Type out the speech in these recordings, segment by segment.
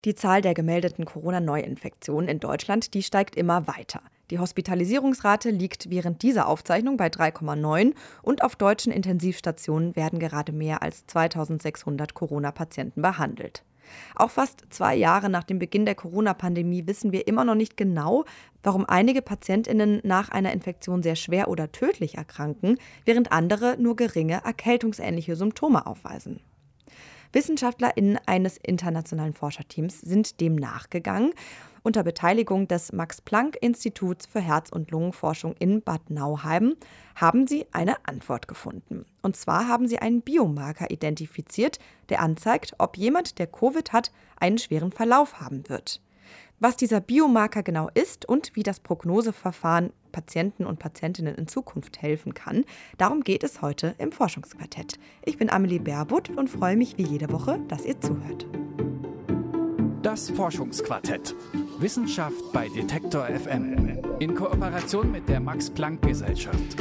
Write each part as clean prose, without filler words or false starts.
Die Zahl der gemeldeten Corona-Neuinfektionen in Deutschland, die steigt immer weiter. Die Hospitalisierungsrate liegt während dieser Aufzeichnung bei 3,9 und auf deutschen Intensivstationen werden gerade mehr als 2600 Corona-Patienten behandelt. Auch fast 2 Jahre nach dem Beginn der Corona-Pandemie wissen wir immer noch nicht genau, warum einige PatientInnen nach einer Infektion sehr schwer oder tödlich erkranken, während andere nur geringe erkältungsähnliche Symptome aufweisen. WissenschaftlerInnen eines internationalen Forscherteams sind dem nachgegangen. Unter Beteiligung des Max-Planck-Instituts für Herz- und Lungenforschung in Bad Nauheim haben sie eine Antwort gefunden. Und zwar haben sie einen Biomarker identifiziert, der anzeigt, ob jemand, der Covid hat, einen schweren Verlauf haben wird. Was dieser Biomarker genau ist und wie das Prognoseverfahren Patienten und Patientinnen in Zukunft helfen kann, darum geht es heute im Forschungsquartett. Ich bin Amelie Baerbutt und freue mich wie jede Woche, dass ihr zuhört. Das Forschungsquartett. Wissenschaft bei Detektor FM. In Kooperation mit der Max-Planck-Gesellschaft.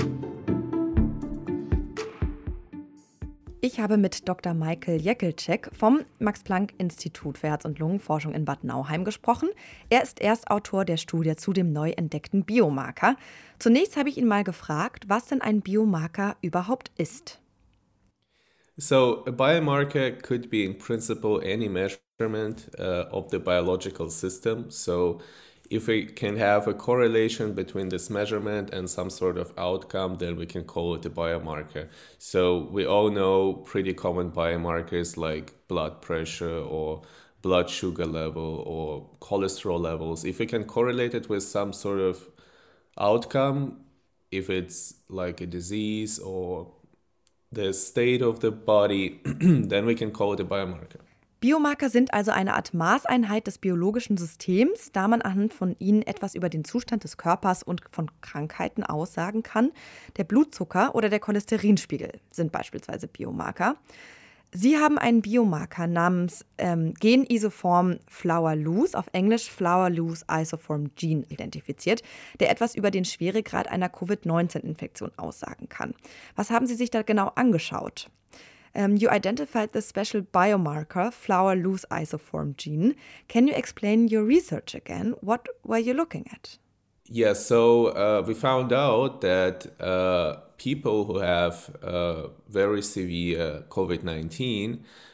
Ich habe mit Dr. Michael Jäkelczek vom Max-Planck-Institut für Herz- und Lungenforschung in Bad Nauheim gesprochen. Er ist Erstautor der Studie zu dem neu entdeckten Biomarker. Zunächst habe ich ihn mal gefragt, was denn ein Biomarker überhaupt ist. So a biomarker could be in principle any measurement of the biological system. So if we can have a correlation between this measurement and some sort of outcome, then we can call it a biomarker. So we all know pretty common biomarkers like blood pressure or blood sugar level or cholesterol levels. If we can correlate it with some sort of outcome, if it's like a disease or the state of the body, then we can call it a biomarker. Biomarker sind also eine Art Maßeinheit des biologischen Systems, da man anhand von ihnen etwas über den Zustand des Körpers und von Krankheiten aussagen kann. Der Blutzucker oder der Cholesterinspiegel sind beispielsweise Biomarker. Sie haben einen Biomarker namens Genisoform Flower-Loose, auf Englisch Flower-Loose Isoform Gene, identifiziert, der etwas über den Schweregrad einer Covid-19-Infektion aussagen kann. Was haben Sie sich da genau angeschaut? You identified the special biomarker Flower-Loose Isoform Gene. Can you explain your research again? What were you looking at? Yeah, so we found out that people who have very severe COVID-19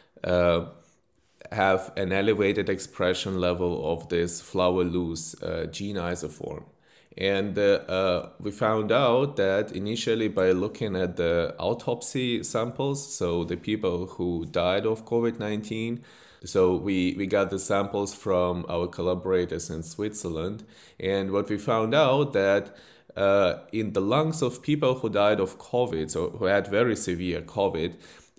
have an elevated expression level of this flower-loose gene isoform. And we found out that initially by looking at the autopsy samples, so the people who died of COVID-19, so we got the samples from our collaborators in Switzerland. And what we found out that in the lungs of people who died of COVID, so who had very severe COVID,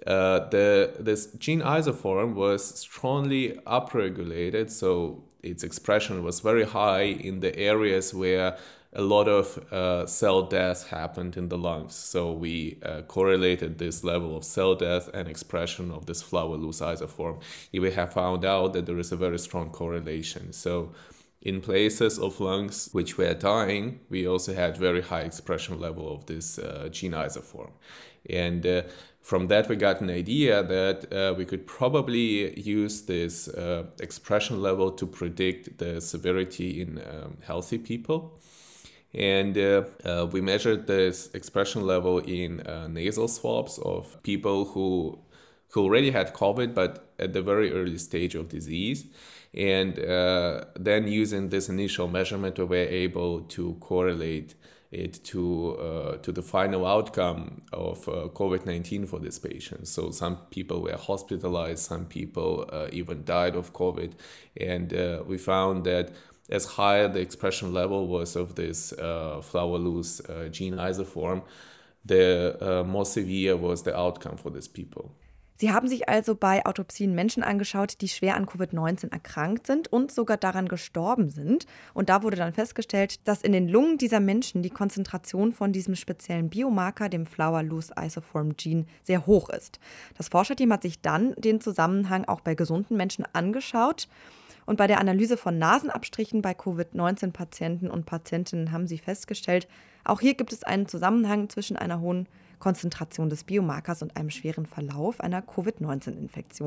this gene isoform was strongly upregulated, so its expression was very high in the areas where a lot of cell death happened in the lungs. So we correlated this level of cell death and expression of this flower-loose isoform. We have found out that there is a very strong correlation. So in places of lungs which were dying, we also had very high expression level of this gene isoform. And from that, we got an idea that we could probably use this expression level to predict the severity in healthy people. And we measured this expression level in nasal swabs of people who already had COVID, but at the very early stage of disease. And then using this initial measurement, we were able to correlate it to the final outcome of COVID-19 for this patient. So some people were hospitalized, some people even died of COVID. And we found that as high the expression level was of this flower-loose gene isoform, the more severe was the outcome for these people. Sie haben sich also bei Autopsien Menschen angeschaut, die schwer an Covid-19 erkrankt sind und sogar daran gestorben sind. Und da wurde dann festgestellt, dass in den Lungen dieser Menschen die Konzentration von diesem speziellen Biomarker, dem Flower-Loose Isoform Gene, sehr hoch ist. Das Forscherteam hat sich dann den Zusammenhang auch bei gesunden Menschen angeschaut. Und bei der Analyse von Nasenabstrichen bei Covid-19-Patienten und Patientinnen haben sie festgestellt, auch hier gibt es einen Zusammenhang zwischen einer hohen Konzentration des Biomarkers und einem schweren Verlauf einer Covid-19-Infektion.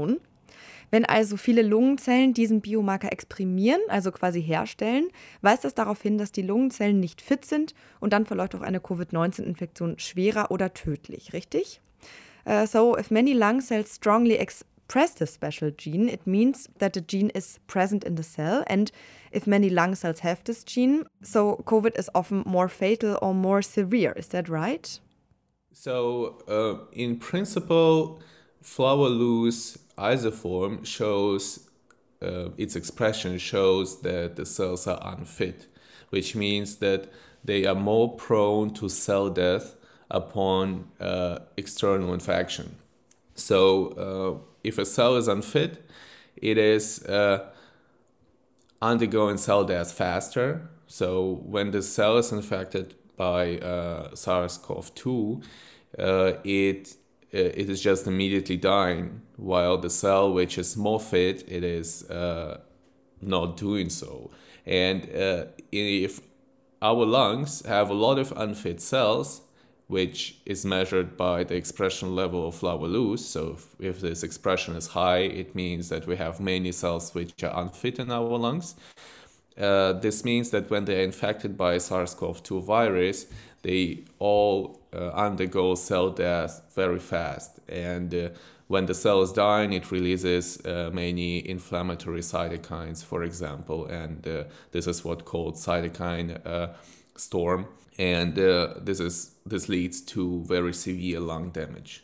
Wenn also viele Lungenzellen diesen Biomarker exprimieren, also quasi herstellen, weist das darauf hin, dass die Lungenzellen nicht fit sind und dann verläuft auch eine Covid-19-Infektion schwerer oder tödlich, richtig? So, if many lung cells strongly express this special gene, it means that the gene is present in the cell, and if many lung cells have this gene, so COVID is often more fatal or more severe. Is that right? So, in principle, flower-loose isoform shows its expression shows that the cells are unfit, which means that they are more prone to cell death upon external infection. So, if a cell is unfit, it is undergoing cell death faster. So, when the cell is infected by SARS-CoV-2, it is just immediately dying, while the cell which is more fit, it is not doing so. And if our lungs have a lot of unfit cells, which is measured by the expression level of flower-loose, so if this expression is high, it means that we have many cells which are unfit in our lungs. This means that when they're infected by SARS-CoV-2 virus, they all undergo cell death very fast. And when the cell is dying, it releases many inflammatory cytokines, for example. And this is what's called cytokine storm. And this leads to very severe lung damage.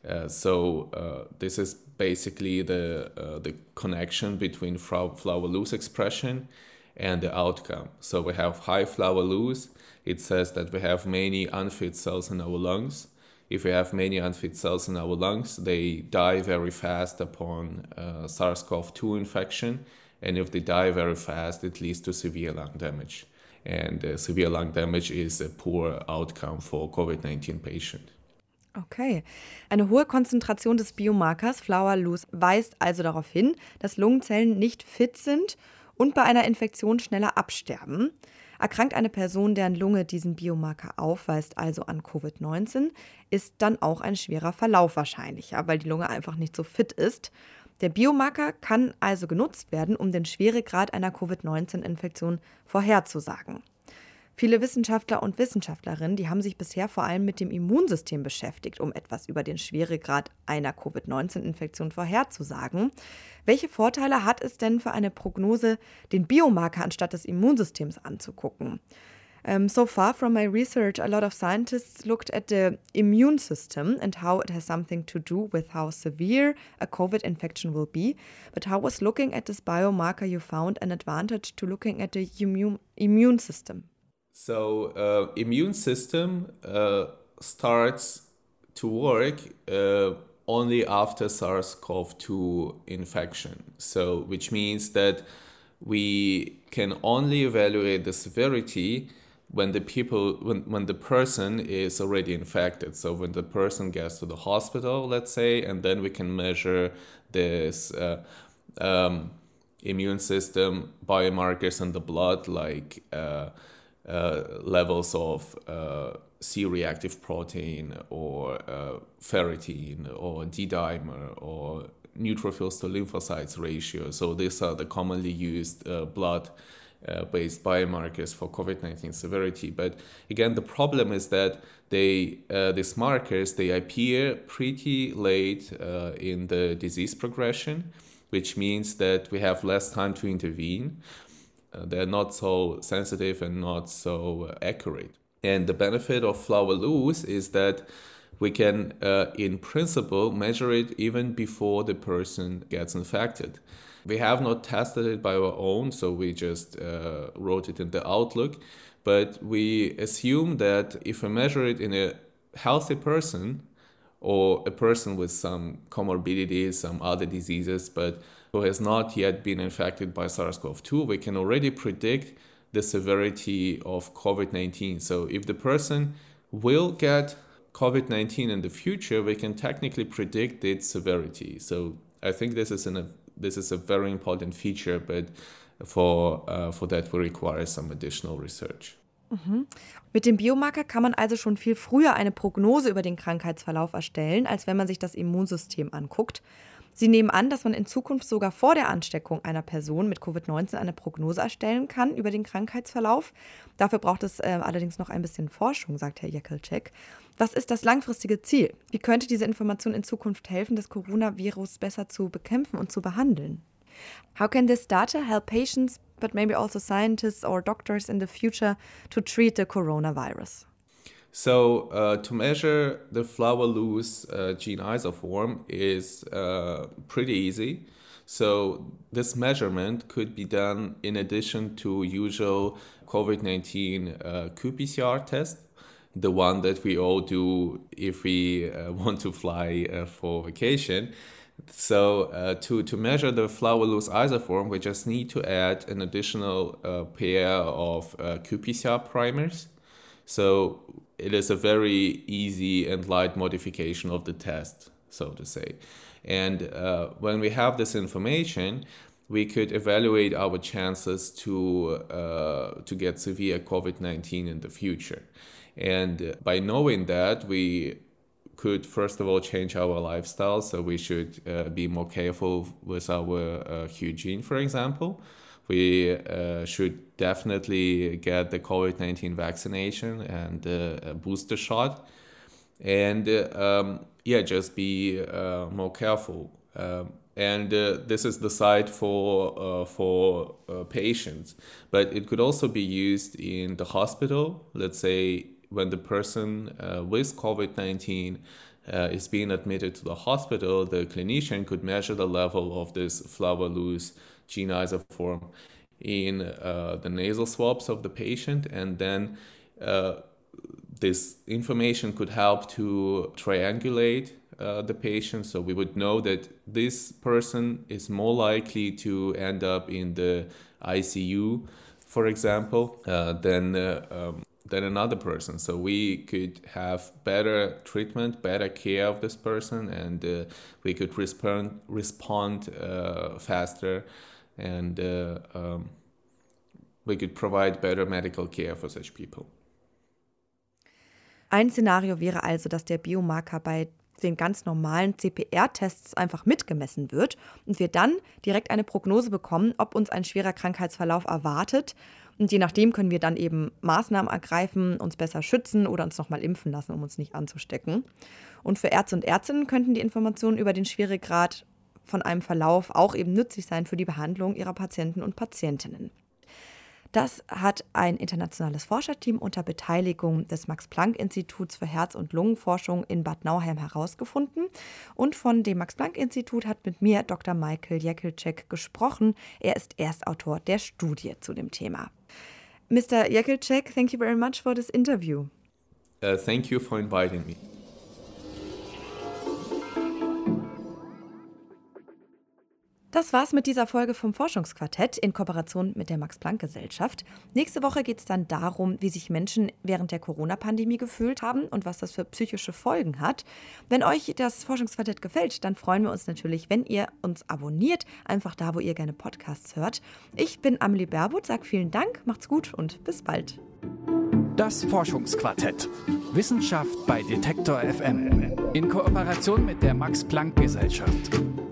So this is basically the connection between flower-loose expression and the outcome. So we have high flower-loose. It says that we have many unfit cells in our lungs. If we have many unfit cells in our lungs, they die very fast upon SARS-CoV-2 infection. And if they die very fast, it leads to severe lung damage. And severe lung damage is a poor outcome for COVID-19 patient. Okay. Eine hohe Konzentration des Biomarkers Flower-Loose weist also darauf hin, dass Lungenzellen nicht fit sind und bei einer Infektion schneller absterben. Erkrankt eine Person, deren Lunge diesen Biomarker aufweist, also an Covid-19, ist dann auch ein schwerer Verlauf wahrscheinlicher, weil die Lunge einfach nicht so fit ist. Der Biomarker kann also genutzt werden, um den Schweregrad einer Covid-19-Infektion vorherzusagen. Viele Wissenschaftler und Wissenschaftlerinnen, die haben sich bisher vor allem mit dem Immunsystem beschäftigt, um etwas über den Schweregrad einer Covid-19-Infektion vorherzusagen. Welche Vorteile hat es denn für eine Prognose, den Biomarker anstatt des Immunsystems anzugucken? So far from my research, a lot of scientists looked at the immune system and how it has something to do with how severe a COVID infection will be. But how was looking at this biomarker you found an advantage to looking at the immune system? So immune system starts to work only after SARS-CoV-2 infection. So which means that we can only evaluate the severity when the person is already infected. So when the person gets to the hospital, let's say, and then we can measure this immune system biomarkers in the blood, like levels of C-reactive protein or ferritin or D-dimer or neutrophils to lymphocytes ratio. So these are the commonly used blood-based biomarkers for COVID-19 severity. But again, the problem is that these markers, they appear pretty late in the disease progression, which means that we have less time to intervene. They're not so sensitive and not so accurate. And the benefit of flower-loose is that we can, in principle, measure it even before the person gets infected. We have not tested it by our own, so we just wrote it in the Outlook. But we assume that if we measure it in a healthy person or a person with some comorbidities, some other diseases, but who has not yet been infected by SARS-CoV-2, we can already predict the severity of COVID-19. So if the person will get COVID-19 in the future, we can technically predict its severity. So I think this is a very important feature, but for that we require some additional research. Mhm. Mit dem Biomarker kann man also schon viel früher eine Prognose über den Krankheitsverlauf erstellen, als wenn man sich das Immunsystem anguckt. Sie nehmen an, dass man in Zukunft sogar vor der Ansteckung einer Person mit Covid-19 eine Prognose erstellen kann über den Krankheitsverlauf. Dafür braucht es allerdings noch ein bisschen Forschung, sagt Herr Jekelček. Was ist das langfristige Ziel? Wie könnte diese Information in Zukunft helfen, das Coronavirus besser zu bekämpfen und zu behandeln? How can this data help patients, but maybe also scientists or doctors in the future to treat the coronavirus? So to measure the flower-loose gene isoform is pretty easy. So this measurement could be done in addition to usual COVID-19 qPCR test, the one that we all do if we want to fly for vacation. So to measure the flower-loose isoform, we just need to add an additional pair of qPCR primers. So it is a very easy and light modification of the test, so to say. And when we have this information, we could evaluate our chances to get severe COVID-19 in the future. And by knowing that, we could first of all change our lifestyle. So we should be more careful with our hygiene, for example. We should definitely get the COVID-19 vaccination and a booster shot. And just be more careful. And this is the side for patients. But it could also be used in the hospital. Let's say when the person with COVID-19 is being admitted to the hospital, the clinician could measure the level of this flower-loose gene isoform in the nasal swabs of the patient, and then this information could help to triangulate the patient. So we would know that this person is more likely to end up in the ICU, for example, than another person. So we could have better treatment, better care of this person, and we could respond faster, and we could provide better medical care for such people. Ein Szenario wäre also, dass der Biomarker bei den ganz normalen CPR-Tests einfach mitgemessen wird und wir dann direkt eine Prognose bekommen, ob uns ein schwerer Krankheitsverlauf erwartet. Und je nachdem können wir dann eben Maßnahmen ergreifen, uns besser schützen oder uns nochmal impfen lassen, um uns nicht anzustecken. Und für Ärzte und Ärztinnen könnten die Informationen über den Schweregrad von einem Verlauf auch eben nützlich sein für die Behandlung ihrer Patienten und Patientinnen. Das hat ein internationales Forscherteam unter Beteiligung des Max-Planck-Instituts für Herz- und Lungenforschung in Bad Nauheim herausgefunden. Und von dem Max-Planck-Institut hat mit mir Dr. Michael Jekelček gesprochen. Er ist Erstautor der Studie zu dem Thema. Mr. Jekelček, thank you very much for this interview. Thank you for inviting me. Das war's mit dieser Folge vom Forschungsquartett in Kooperation mit der Max-Planck-Gesellschaft. Nächste Woche geht es dann darum, wie sich Menschen während der Corona-Pandemie gefühlt haben und was das für psychische Folgen hat. Wenn euch das Forschungsquartett gefällt, dann freuen wir uns natürlich, wenn ihr uns abonniert, einfach da, wo ihr gerne Podcasts hört. Ich bin Amelie Berbot, sage vielen Dank, macht's gut und bis bald. Das Forschungsquartett. Wissenschaft bei Detektor FM. In Kooperation mit der Max-Planck-Gesellschaft.